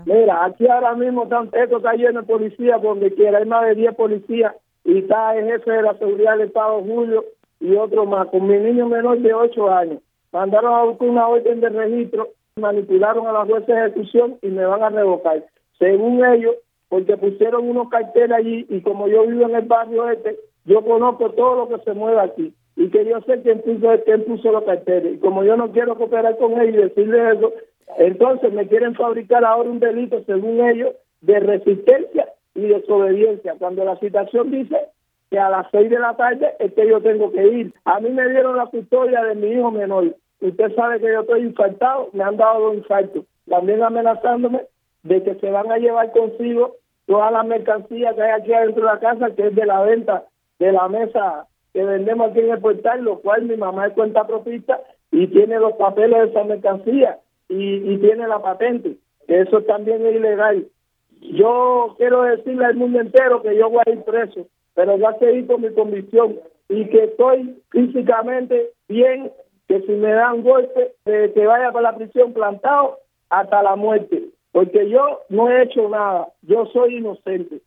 Mira, aquí ahora mismo esto está lleno de policía, por donde quiera, hay más de 10 policías, y está el jefe de la seguridad del Estado, Julio, y otro más, con mi niño menor de 8 años. Mandaron a buscar una orden de registro, manipularon a la jueza de ejecución y me van a revocar. Según ellos, porque pusieron unos carteles allí, y como yo vivo en el barrio yo conozco todo lo que se mueve aquí, y que yo sé quién puso los carteles, y como yo no quiero cooperar con ellos y decirles eso, entonces me quieren fabricar ahora un delito, según ellos, de resistencia y desobediencia, cuando la citación dice que a las 6 de la tarde es que yo tengo que ir. A mí me dieron la custodia de mi hijo menor. Usted sabe que yo estoy infartado, me han dado 2 infartos. También amenazándome de que se van a llevar consigo toda la mercancía que hay aquí adentro de la casa, que es de la venta de la mesa que vendemos aquí en el portal, lo cual mi mamá es cuenta propista y tiene los papeles de esa mercancía y tiene la patente. Eso también es ilegal. Yo quiero decirle al mundo entero que yo voy a ir preso, pero voy a seguir con mi convicción y que estoy físicamente bien, que si me dan golpe, que vaya para la prisión plantado hasta la muerte, porque yo no he hecho nada, yo soy inocente.